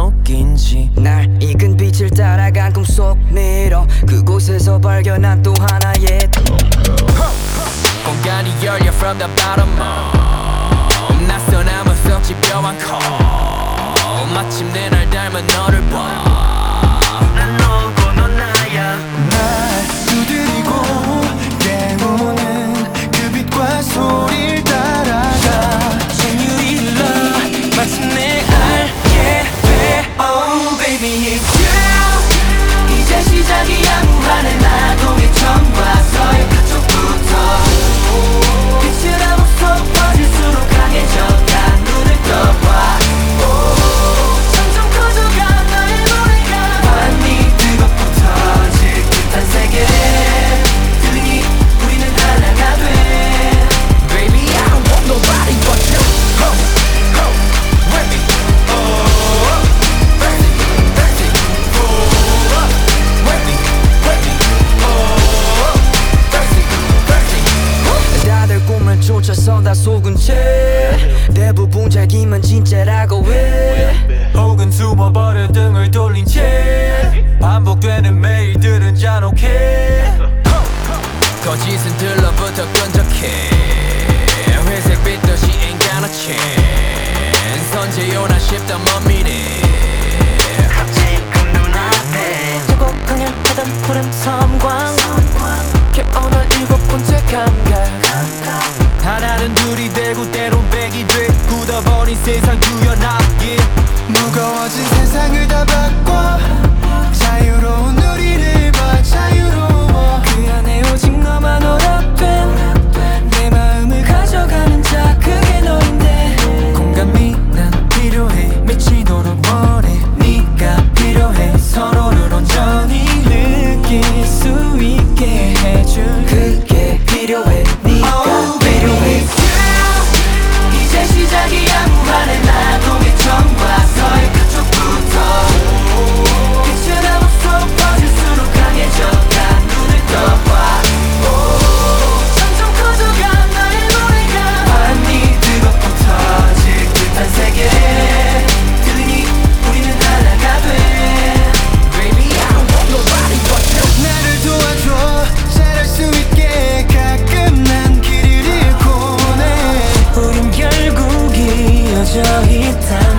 녹인지 날 익은 빛을 따라간 꿈속 미러 그곳에서 발견한 또 하나의 공간이 열려 from the bottom up 낯선 암흑 속 집요한 call 마침내 날 닮은 너를 봐난 너고 넌 나야 날 두드리고 깨우는 그 빛과 소리를 따라가 전율이 흘러 마침내 알게 돼 Oh baby it's you 이제 시작이야 무한의 나동의 처음과서의 그쪽부터 빛을 암흑 속 퍼질수록 강해져가 눈을 떠봐 점점 커져가 나의 노래가 완히 뜨겁고 터질 듯한 세계 들리니 우리는 하나가 돼 Baby I don't want nobody but you Ho, ho, with me Oh, thirsty, thirsty Oh, with me, Oh, thirsty, thirsty 다들 꿈을 쫓아서 다 속은 채 대부분 자기만 진짜라고 해 혹은 숨어버려 등을 돌린 채 반복되는 매일들은 잔혹해 거짓은 들러부터 끈적해 회색빛 듯이 ain't got a chance 선제요나 싶다 먼 미래 지금 눈앞에 두고 강렬하던 푸른 섬광 깨어날 일곱 번째 감각 하나는 둘이 되고 때론 백이 돼 굳어버린 세상 유연하게 무거워진 세상을 다 바꿔 자유로운 우리를 봐 자유로워 그 안에 오직 너만 허락된 내 마음을 가져가는 자 그게 너인데 공감이 난 필요해 미치도록 원해 네가 필요해 서로를 온전히 느낄 수 있게 해줄 그게 필요해 네가 필요해 이제 시작이야 무한의 나동의 처음과서의 그쪽부터 빛은 암흑 속 퍼질수록 강해져가 눈을 떠봐 점점 커져가 나의 노래가 완히 뜨겁고 터질 듯한 세계 들리니 우리는 하나가 돼 Baby I don't want nobody but you 나를 도와줘 잘할 수 있게 가끔 난 길을 잃곤 해 우린 결국 이어져 있다